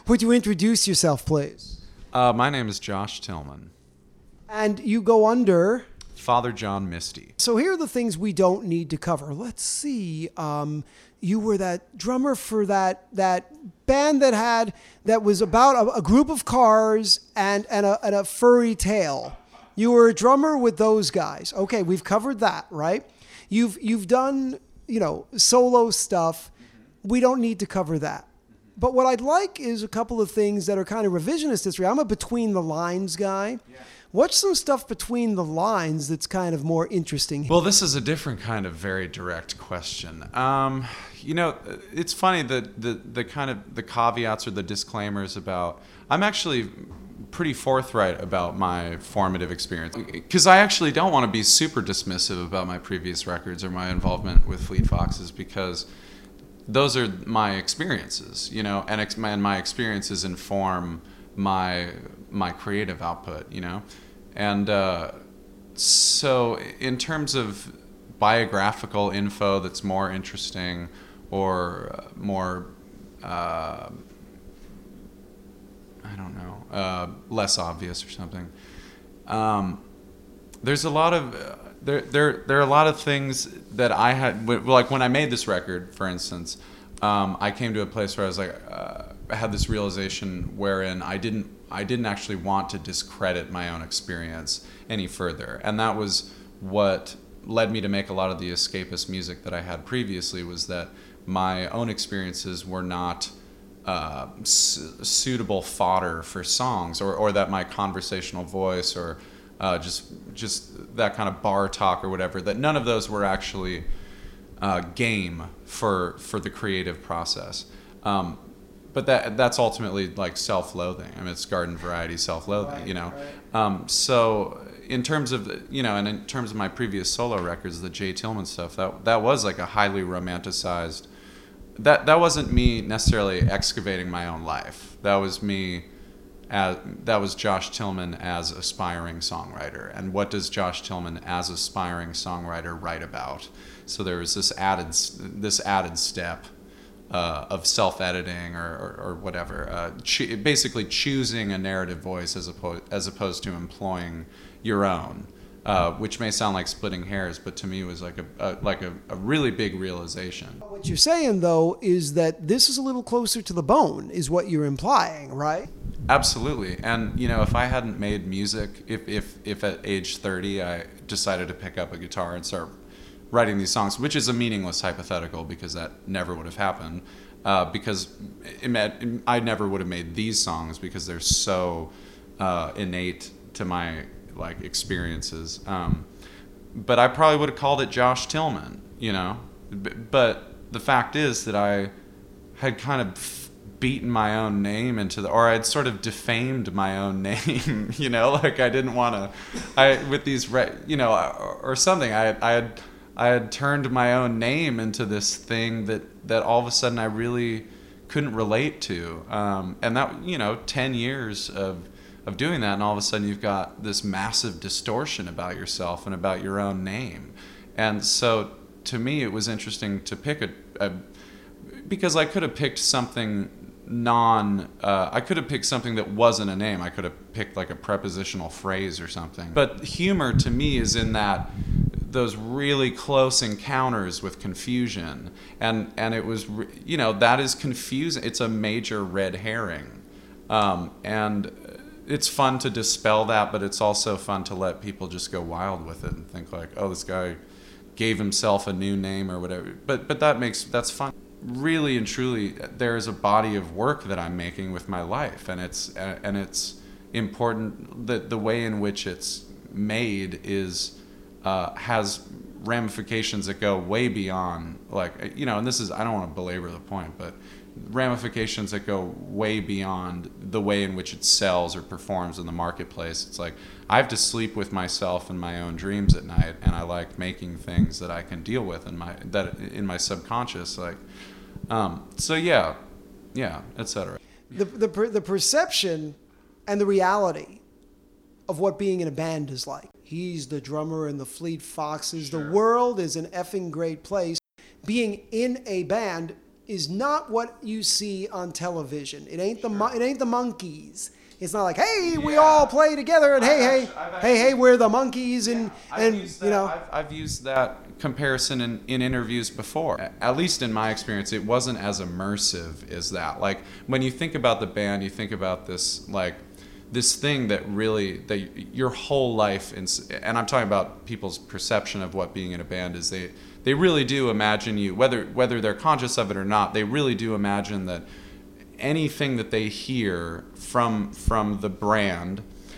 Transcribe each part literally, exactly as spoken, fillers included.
Would you introduce yourself, please? Uh, my name is Josh Tillman. And you go under... Father John Misty. So here are the things we don't need to cover. Let's see. Um, you were that drummer for that that band that had that was about a, a group of cars and and a, and a furry tail. You were a drummer with those guys. Okay, we've covered that, right? You've you've done you know solo stuff. Mm-hmm. We don't need to cover that. Mm-hmm. But what I'd like is a couple of things that are kind of revisionist history. I'm a between the lines guy. Yeah. What's some stuff between the lines that's kind of more interesting? Well, this is a different kind of very direct question. Um, you know, it's funny that the, the kind of the caveats or the disclaimers about, I'm actually pretty forthright about my formative experience because I actually don't want to be super dismissive about my previous records or my involvement with Fleet Foxes because those are my experiences, you know, and, ex- and my experiences inform my my creative output, you know. And uh, so in terms of biographical info that's more interesting or uh, more, uh, I don't know, uh, less obvious or something, um, there's a lot of, uh, there, there, there are a lot of things that I had, like when I made this record, for instance, um, I came to a place where I was like, uh, I had this realization wherein I didn't I didn't actually want to discredit my own experience any further. And that was what led me to make a lot of the escapist music that I had previously, was that my own experiences were not uh, su- suitable fodder for songs, or, or that my conversational voice or uh, just just that kind of bar talk or whatever, that none of those were actually uh, game for for the creative process. Um, But that that's ultimately like self-loathing. I mean, it's garden variety self-loathing, right, you know. Right. Um, so in terms of, you know, and in terms of my previous solo records, the Jay Tillman stuff, that that was like a highly romanticized. That that wasn't me necessarily excavating my own life. That was me, as that was Josh Tillman as aspiring songwriter. And what does Josh Tillman as aspiring songwriter write about? So there was this added this added step. Uh, of self-editing or, or, or whatever, uh, cho- basically choosing a narrative voice as opposed as opposed to employing your own, uh, which may sound like splitting hairs, but to me it was like a, a like a, a really big realization. What you're saying though is that this is a little closer to the bone, is what you're implying, right? Absolutely, and you know, if I hadn't made music, if if if at age thirty I decided to pick up a guitar and start writing these songs, which is a meaningless hypothetical because that never would have happened, uh, because it meant, I never would have made these songs because they're so uh, innate to my like experiences. Um, but I probably would have called it Josh Tillman, you know. B- but the fact is that I had kind of beaten my own name into the, or I'd sort of defamed my own name, you know, like I didn't want to, I with these, re- you know, or, or something. I I had. I had turned my own name into this thing that, that all of a sudden I really couldn't relate to. Um, and that, you know, ten years of, of doing that, and all of a sudden you've got this massive distortion about yourself and about your own name. And so to me it was interesting to pick a, a because I could have picked something non, uh, I could have picked something that wasn't a name. I could have picked like a prepositional phrase or something. But humor to me is in that, those really close encounters with confusion, and and it was, you know, that is confusing. It's a major red herring, um, and it's fun to dispel that, but it's also fun to let people just go wild with it and think like, oh, this guy gave himself a new name or whatever. But but that makes that's fun. Really and truly, there is a body of work that I'm making with my life, and it's and it's important that the way in which it's made is. Uh, has ramifications that go way beyond, like, you know, and this is, I don't want to belabor the point, but ramifications that go way beyond the way in which it sells or performs in the marketplace. It's like, I have to sleep with myself and my own dreams at night, and I like making things that I can deal with in my, that in my subconscious, like, um, so yeah, yeah, et cetera. The, the, the perception and the reality of what being in a band is like. He's the drummer in the Fleet Foxes. Sure. The world is an effing great place. Being in a band is not what you see on television. It ain't the mon- it ain't the Monkees. It's not like, hey, we Yeah. all play together, and I've hey, actu- I've hey, hey, hey, actually- we're the Monkees, and I've and used you that- know. I've, I've used that comparison in, in interviews before. At least in my experience, it wasn't as immersive as that. Like when you think about the band, you think about this like this thing that really that your whole life, and and I'm talking about people's perception of what being in a band is. They they really do imagine you, whether whether they're conscious of it or not. They really do imagine that anything that they hear from from the brand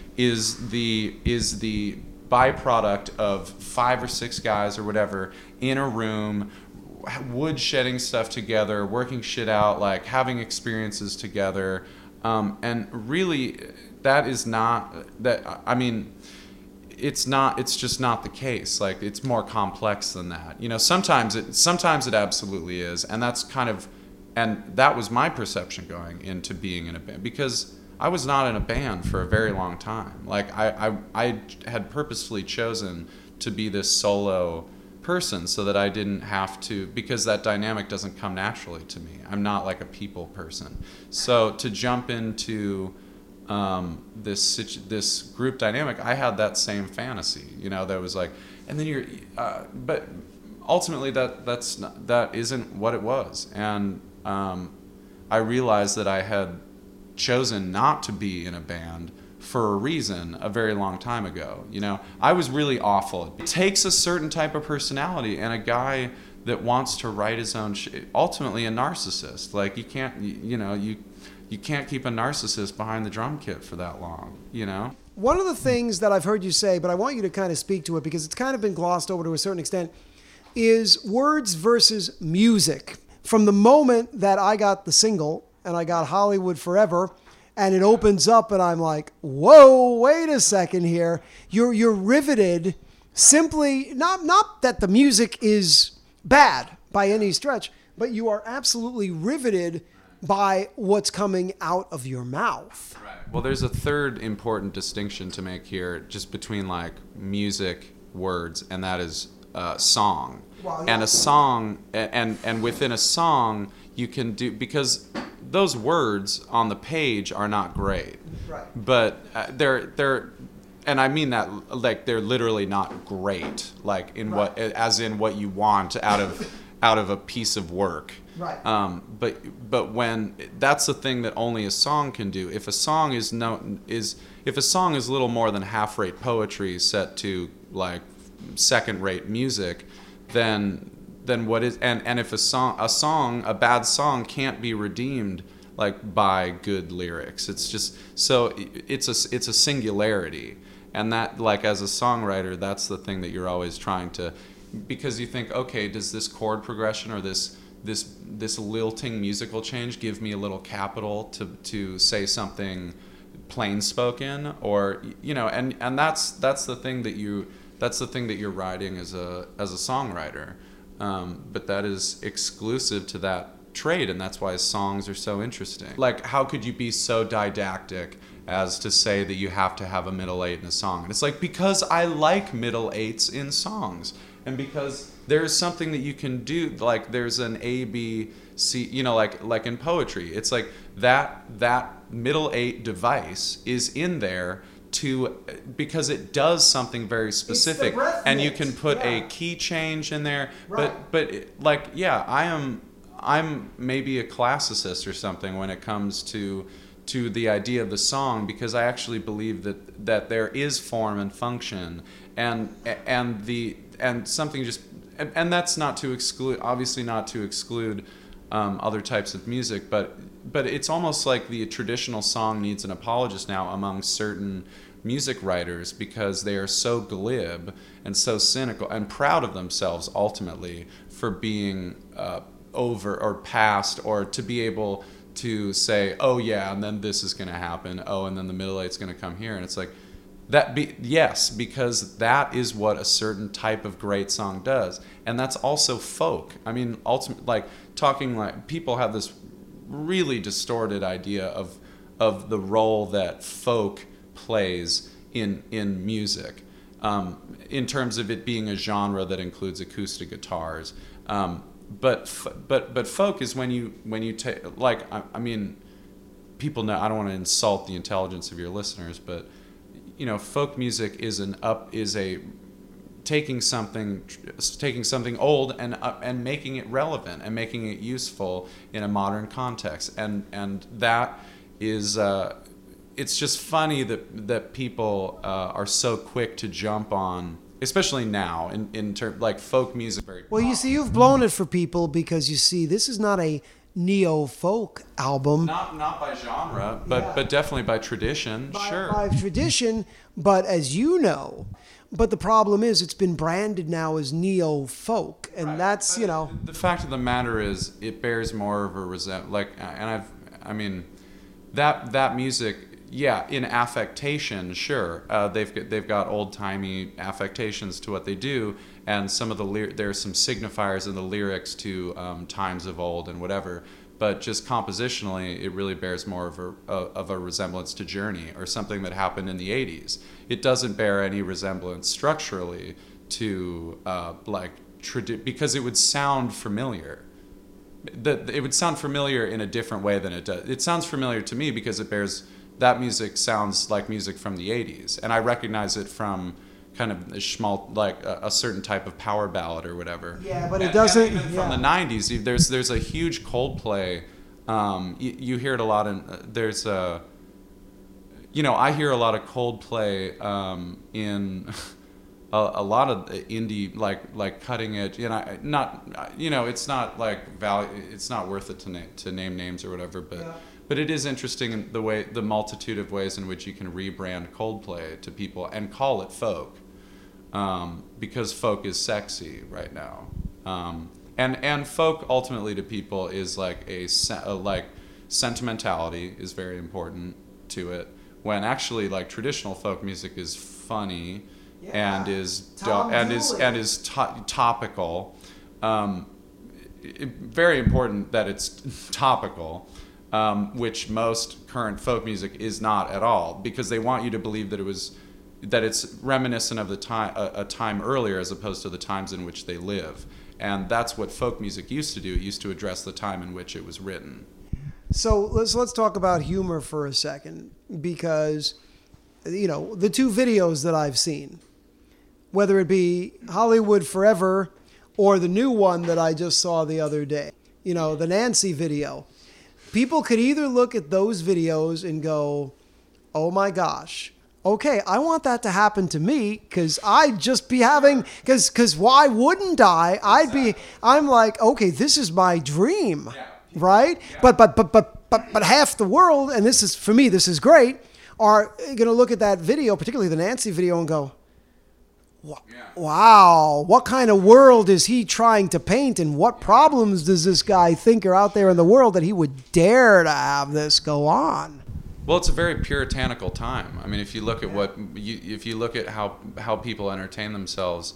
is the is the byproduct of five or six guys or whatever in a room, wood shedding stuff together, working shit out, like having experiences together, um, and really that is not that. I mean, it's not. It's just not the case. Like it's more complex than that. You know, sometimes it sometimes it absolutely is, and that's kind of. And that was my perception going into being in a band, because I was not in a band for a very long time. Like I, I, I had purposefully chosen to be this solo person so that I didn't have to, because that dynamic doesn't come naturally to me. I'm not like a people person. So to jump into um, this situ- this group dynamic, I had that same fantasy. You know, that was like, and then you're, uh, but ultimately that that's not, that isn't what it was. And Um, I realized that I had chosen not to be in a band for a reason a very long time ago. You know, I was really awful. It takes a certain type of personality and a guy that wants to write his own shit. Ultimately, a narcissist. Like you can't, you, you know, you you can't keep a narcissist behind the drum kit for that long. You know. One of the things that I've heard you say, but I want you to kind of speak to it because it's kind of been glossed over to a certain extent, is words versus music. From the moment that I got the single and I got Hollywood Forever, and it opens up and I'm like, whoa, wait a second here. You're you're riveted simply, not not that the music is bad by any stretch, but you are absolutely riveted by what's coming out of your mouth. Right. Well, there's a third important distinction to make here just between like music, words, and that is uh, song. Well, yeah. And a song, and and within a song, you can do, because those words on the page are not great. Right. But uh, they're they're, and I mean that like they're literally not great, like in Right. what, as in what you want out of out of a piece of work. Right. Um, but but when that's the thing that only a song can do. If a song is no is if a song is little more than half-rate poetry set to like second-rate music, then then what is and, and if a song a song a bad song can't be redeemed like by good lyrics. It's just so it's a it's a singularity, and that like as a songwriter, that's the thing that you're always trying to, because you think, okay, does this chord progression or this this this lilting musical change give me a little capital to to say something plain spoken, or you know, and and that's that's the thing that you that's the thing that you're writing as a as a songwriter, um, but that is exclusive to that trade, and that's why songs are so interesting. Like, how could you be so didactic as to say that you have to have a middle eight in a song? And it's like, because I like middle eights in songs, and because there's something that you can do, like there's an A, B, C, you know, like like in poetry, it's like that that middle eight device is in there to, because it does something very specific, and you can put yeah. a key change in there. Right. But but like yeah, I am I'm maybe a classicist or something when it comes to to the idea of the song, because I actually believe that that there is form and function, and and the and something just and, and that's not to exclude, obviously not to exclude um, other types of music, but but it's almost like the traditional song needs an apologist now among certain music writers, because they are so glib and so cynical and proud of themselves ultimately for being uh, over or past, or to be able to say, oh yeah, and then this is going to happen, oh, and then the middle eight's going to come here, and it's like that. Be, yes, because that is what a certain type of great song does, and that's also folk. I mean, ultimate, like talking like people have this really distorted idea of of the role that folk plays in in music, um, in terms of it being a genre that includes acoustic guitars. Um, but f- but but folk is when you when you take like I, I mean, people know I don't want to insult the intelligence of your listeners, but you know, folk music is an up is a taking something taking something old and uh, and making it relevant and making it useful in a modern context, and and that is uh, it's just funny that that people uh, are so quick to jump on, especially now in in terms like folk music. Very well, you see, you've blown it for people because you see, this is not a neo-folk album. Not not by genre, but Yeah. but definitely by tradition. by, sure. by tradition, but as you know, but the problem is it's been branded now as neo-folk, and Right. that's, But you know, the fact of the matter is it bears more of a resent like and I've I mean that that music, yeah, in affectation, sure, uh, they've got, they've got old-timey affectations to what they do, and some of the ly- there's some signifiers in the lyrics to um, times of old and whatever, but just compositionally it really bears more of a, of a resemblance to Journey or something that happened in the eighties. It doesn't bear any resemblance structurally to uh, like tradi- because it would sound familiar. The, it would sound familiar in a different way than it does. It sounds familiar to me because it bears that music sounds like music from the eighties, and I recognize it from kind of a schmal, like a, a certain type of power ballad or whatever. Yeah, but it And- doesn't- And even yeah. from the nineties, you- there's there's a huge Coldplay. Um, you, you hear it a lot in uh, there's a. You know, I hear a lot of Coldplay um, in a, a lot of indie, like like cutting edge. You know, I- not you know, it's not like value. It's not worth it to name to name names or whatever. But Yeah. but it is interesting in the way the multitude of ways in which you can rebrand Coldplay to people and call it folk, um, because folk is sexy right now. Um, and and folk ultimately to people is like a, se- a like sentimentality is very important to it. When actually, like traditional folk music is funny, Yeah. and is Tom and is Dooley. and is to- topical. Um, it, very important that it's topical, um, which most current folk music is not at all, because they want you to believe that it was that it's reminiscent of the time a, a time earlier as opposed to the times in which they live, and that's what folk music used to do. It used to address the time in which it was written. So let's let's talk about humor for a second, because you know, the two videos that I've seen, whether it be Hollywood Forever or the new one that I just saw the other day, you know, the Nancy video. People could either look at those videos and go, "Oh my gosh, okay, I want that to happen to me because I'd just be having, because because why wouldn't I? I'd be, I'm like, okay, this is my dream." Yeah. Right? But, but, but, but, but, but half the world, and this is, for me, this is great, are going to look at that video, particularly the Nancy video, and go, "Wa- Yeah. wow, what kind of world is he trying to paint? And what problems does this guy think are out there in the world that he would dare to have this go on?" Well, it's a very puritanical time. I mean, if you look at what you, if you look at how how people entertain themselves,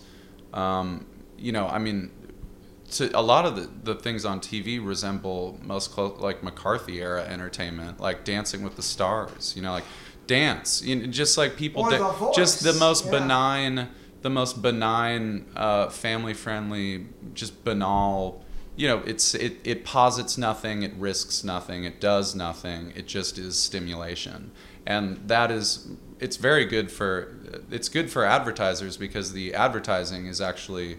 um, you know, I mean, to, a lot of the, the things on T V resemble most close like McCarthy era entertainment, like Dancing with the Stars. You know, like dance, you know, just like people, Or da- The Voice. just the most Yeah. benign, the most benign, uh, family friendly, just banal. You know, it's it, it posits nothing, it risks nothing, it does nothing, it just is stimulation. And that is, it's very good for, it's good for advertisers because the advertising is actually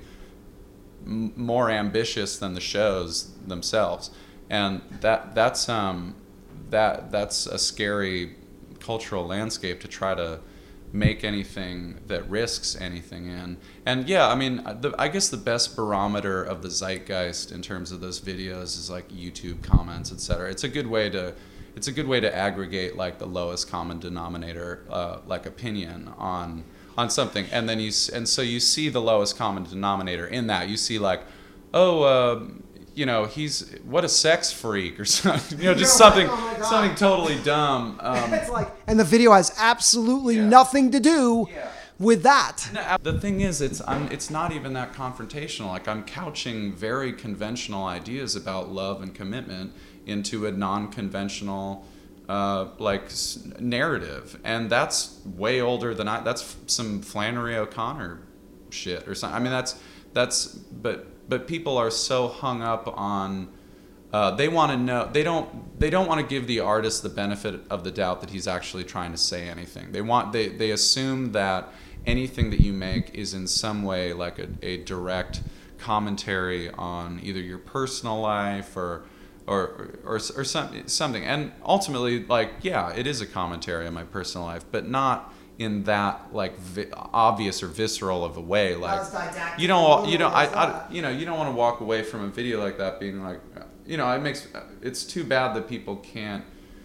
m- more ambitious than the shows themselves. And that that's um that that's a scary cultural landscape to try to make anything that risks anything in. And yeah, I mean, the, I guess the best barometer of the zeitgeist in terms of those videos is like YouTube comments, et cetera. It's a good way to, it's a good way to aggregate like the lowest common denominator, uh, like opinion on on something, and then you s- and so you see the lowest common denominator in that. You see like, oh, uh, you know, he's what a sex freak or something, you know, just You're something like, oh my God. something totally dumb. Um, It's like, and the video has absolutely Yeah. nothing to do Yeah. with that. No, the thing is, it's I'm, it's not even that confrontational. Like I'm couching very conventional ideas about love and commitment into a non-conventional, uh, like s- narrative, and that's way older than I. That's f- some Flannery O'Connor shit or something. I mean, that's that's but but people are so hung up on. Uh, they want to know. They don't. They don't want to give the artist the benefit of the doubt that he's actually trying to say anything. They want. They they assume that anything that you make is in some way like a, a direct commentary on either your personal life or or or or some, something. And ultimately, like, yeah, it is a commentary on my personal life, but not in that like vi- obvious or visceral of a way. Like you don't. You don't. I, I. You know. You don't want to walk away from a video like that being like. You know, it makes it's too bad that people can't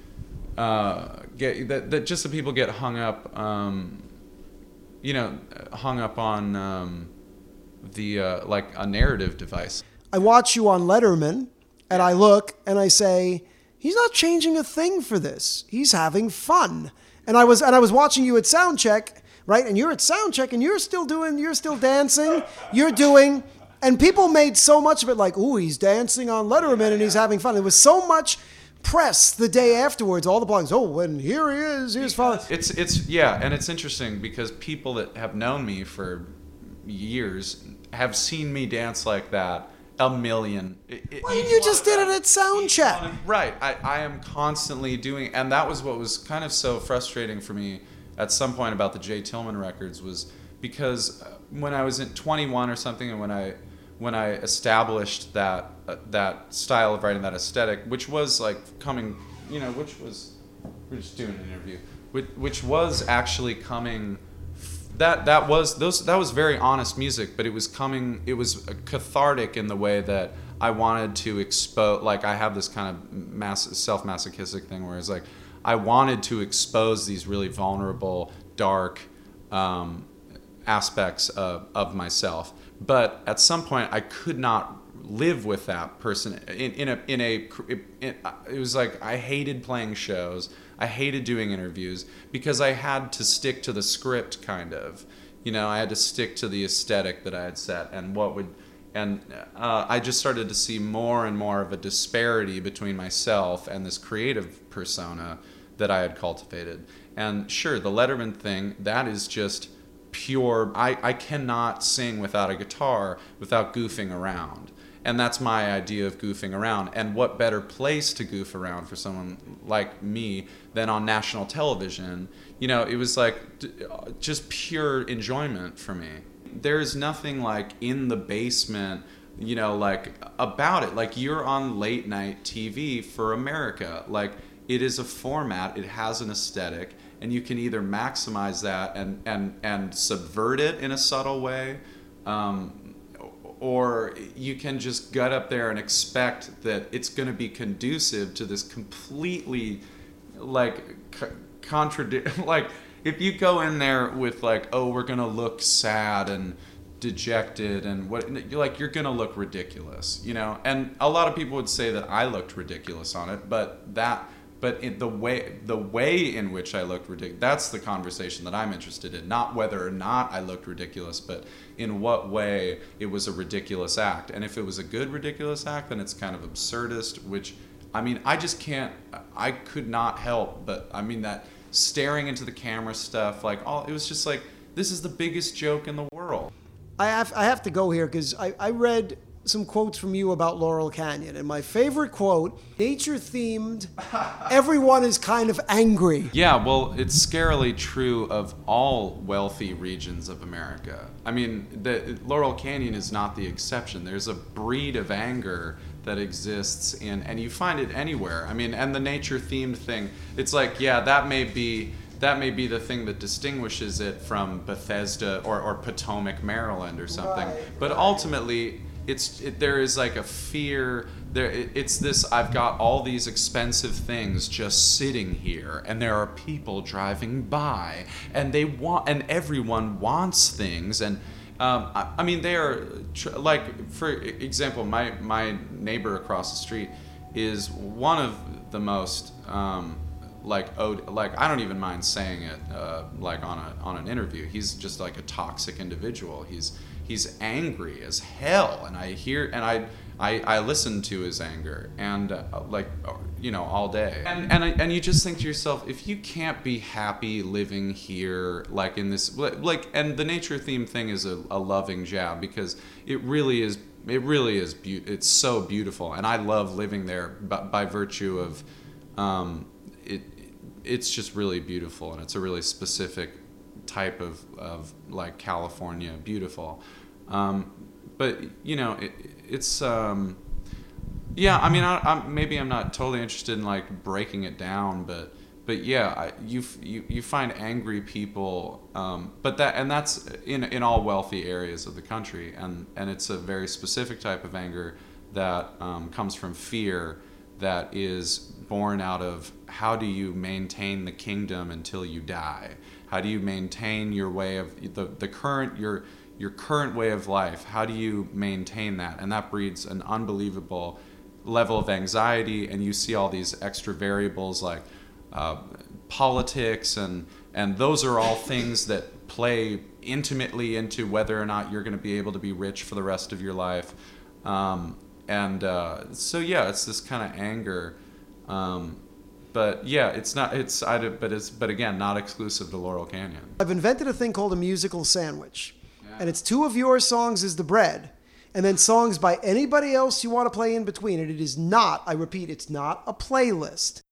uh, get that, that just that people get hung up, um, you know, hung up on um, the uh, like a narrative device. I watch you on Letterman, and I look and I say, he's not changing a thing for this. He's having fun. And I was and I was watching you at Soundcheck, right? And you're at Soundcheck, and you're still doing, you're still dancing, you're doing. And people made so much of it like, ooh, he's dancing on Letterman and he's having fun. It was so much press the day afterwards. All the blogs, oh, and here he is, here's fun. It's, it's yeah, and it's interesting because people that have known me for years have seen me dance like that a million. It, well, you just did it at Soundcheck. Right, I, I am constantly doing, and that was what was kind of so frustrating for me at some point about the Jay Tillman records was because when I was in twenty-one or something, and when I when I established that uh, that style of writing, that aesthetic, which was like coming, you know, which was we're just doing an interview, which, which was actually coming. That that was those that was very honest music, but it was coming. It was cathartic in the way that I wanted to expose. Like I have this kind of mass, self-masochistic thing where it's like I wanted to expose these really vulnerable, dark um, aspects of, of myself. But at some point, I could not live with that person in, in a in a. In, it was like I hated playing shows. I hated doing interviews because I had to stick to the script, kind of. You know, I had to stick to the aesthetic that I had set, and what would, and uh, I just started to see more and more of a disparity between myself and this creative persona that I had cultivated. And sure, the Letterman thing, that is just pure. I, I cannot sing without a guitar without goofing around. And that's my idea of goofing around. And what better place to goof around for someone like me than on national television? You know, it was like just pure enjoyment for me. There's nothing like in the basement, you know, like about it. Like you're on late night T V for America. Like it is a format, it has an aesthetic, and you can either maximize that and, and, and subvert it in a subtle way, um, or you can just gut up there and expect that it's going to be conducive to this completely, like, c- contradict. Like, if you go in there with like, oh, we're going to look sad and dejected and what, you're like, you're going to look ridiculous, you know. And a lot of people would say that I looked ridiculous on it, but that. But in the way the way in which I looked ridiculous, that's the conversation that I'm interested in. Not whether or not I looked ridiculous, but in what way it was a ridiculous act. And if it was a good ridiculous act, then it's kind of absurdist, which, I mean, I just can't, I could not help. But, I mean, that staring into the camera stuff, like, all it was just like, this is the biggest joke in the world. I have, I have to go here because I, I read some quotes from you about Laurel Canyon, and my favorite quote, nature themed, everyone is kind of angry. Yeah, well, it's scarily true of all wealthy regions of America. I mean, the, Laurel Canyon is not the exception. There's a breed of anger that exists in, and you find it anywhere. I mean, and the nature themed thing, it's like, yeah, that may be that may be the thing that distinguishes it from Bethesda or, or Potomac, Maryland or something. Right, but right. ultimately, It's it, there is like a fear there. It, it's this. I've got all these expensive things just sitting here, and there are people driving by, and they want, and everyone wants things, and um, I, I mean they are tr- like for example, my my neighbor across the street is one of the most um, like ode, like I don't even mind saying it uh, like on a on an interview. He's just like a toxic individual. He's He's angry as hell, and I hear and I I, I listen to his anger and uh, like you know all day and and I, and you just think to yourself, if you can't be happy living here like in this like and the nature theme thing is a, a loving jab because it really is it really is be- it's so beautiful and I love living there by, by virtue of um, it it's just really beautiful and it's a really specific type of, of like California beautiful. Um, but you know, it, it's, um, yeah, I mean, I, I'm, maybe I'm not totally interested in like breaking it down, but, but yeah, I, you, you, you find angry people, um, but that, and that's in, in all wealthy areas of the country. And, and it's a very specific type of anger that, um, comes from fear that is born out of how do you maintain the kingdom until you die? How do you maintain your way of the, the current, your, your current way of life? How do you maintain that? And that breeds an unbelievable level of anxiety. And you see all these extra variables like uh, politics, and, and those are all things that play intimately into whether or not you're going to be able to be rich for the rest of your life. Um, and uh, so, yeah, it's this kind of anger. Um, But yeah, it's not. It's I. But it's. But again, not exclusive to Laurel Canyon. I've invented a thing called a musical sandwich, Yeah. and it's two of your songs as the bread, and then songs by anybody else you want to play in between. And it is not. I repeat, it's not a playlist.